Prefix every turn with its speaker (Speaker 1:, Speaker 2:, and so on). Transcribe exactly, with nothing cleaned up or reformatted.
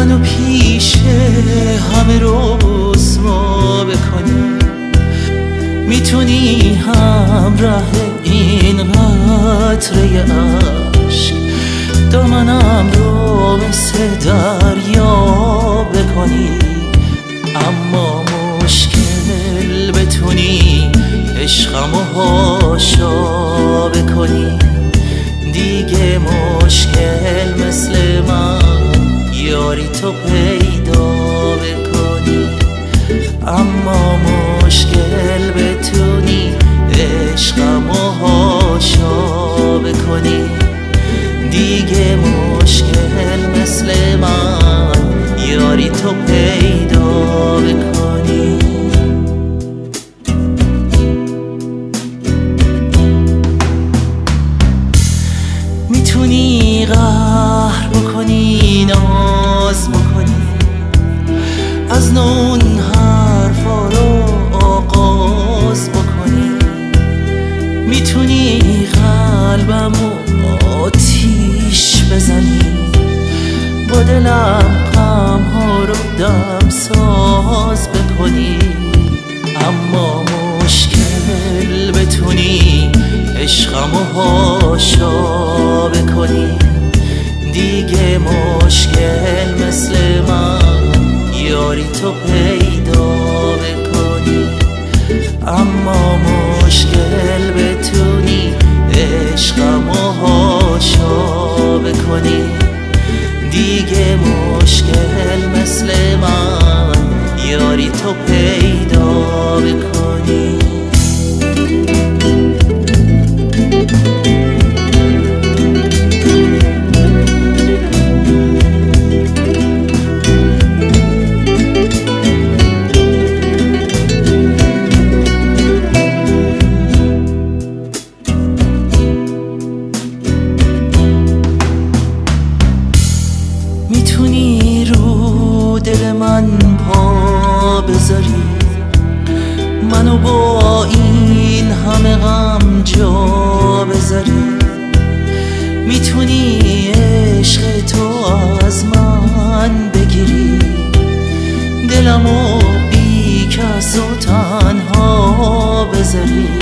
Speaker 1: منو پیش همه رسوا بکنی، میتونی همراه این قطره عشق دامنم رو مثل دریا بکنی. اما مشکل بتونی عشقمو هاشا بکنی، دیگه مشکل مثل من یاری تو پیدا بکنی. اما مشکل بتونی عشقمو هاشا بکنی، دیگه مشکل مثل من یاری تو پیدا بکنی. میتونی قهر بکنی، ناز بکنی، از نون حرفا رو آغاز بکنی. میتونی قلبمو آتیش بزنی، با دلم غمها رو دم ساز بکنی. اما مشکل بتونی عشقمو هاشا بکنی، دیگه مشکل مثل من یاری تو پیدا بکنی. اما مشکل بتونی عشقمو هاشا بکنی، دیگه مشکل مثل من یاری تو پیدا بکنی. میتونی رو دل من پا بذاری، منو با این همه غم جا بذاری. میتونی عشق تو از من بگیری، دلمو بی کس و تنها بذاری.